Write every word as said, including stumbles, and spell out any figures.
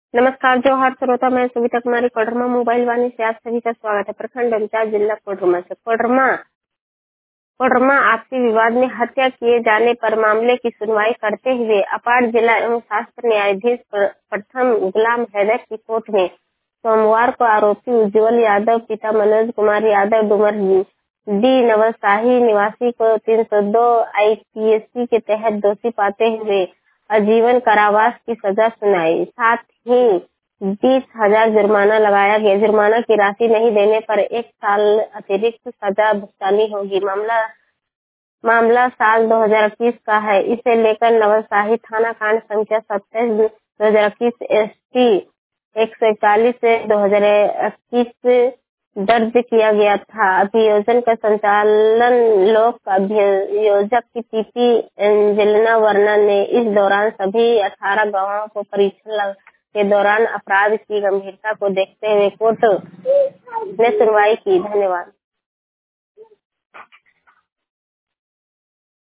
नमस्कार जोहार श्रोता, मैं सुविता कुमारी कोडरमा मोबाइल वाणी से आप सभी का स्वागत है। प्रखंड अंचाल जिला कोडरमा से कोडरमा कोडरमा आपसी विवाद में हत्या किए जाने पर मामले की सुनवाई करते हुए अपार जिला एवं शास्त्र न्यायाधीश प्रथम गुलाम हैदर की कोर्ट में सोमवार को आरोपी उज्जवल यादव पिता मनोज कुमार यादव डुमर डी नवलसाही निवासी को तीन सौ दो आई पी एस सी के तहत दोषी पाते हुए आजीवन कारावास की सजा सुनाई। साथ ही बीस हजार जुर्माना लगाया गया। जुर्माना की राशि नहीं देने पर एक साल अतिरिक्त सजा भुगतानी होगी। मामला मामला साल दो हज़ार इक्कीस का है। इसे लेकर नवलसाही थाना कांड संख्या सत्ताईस दो हजार इक्कीस एस टी एक सौ इकतालीस से दो हजार इक्कीस दर्ज किया गया था। अभियोजन का संचालन लोक अभियोजक की पीपी एंजेलिना वर्मा ने इस दौरान सभी अठारह गवाहों को परीक्षण के दौरान अपराध की गंभीरता को देखते हुए कोर्ट ने सुनवाई की। धन्यवाद।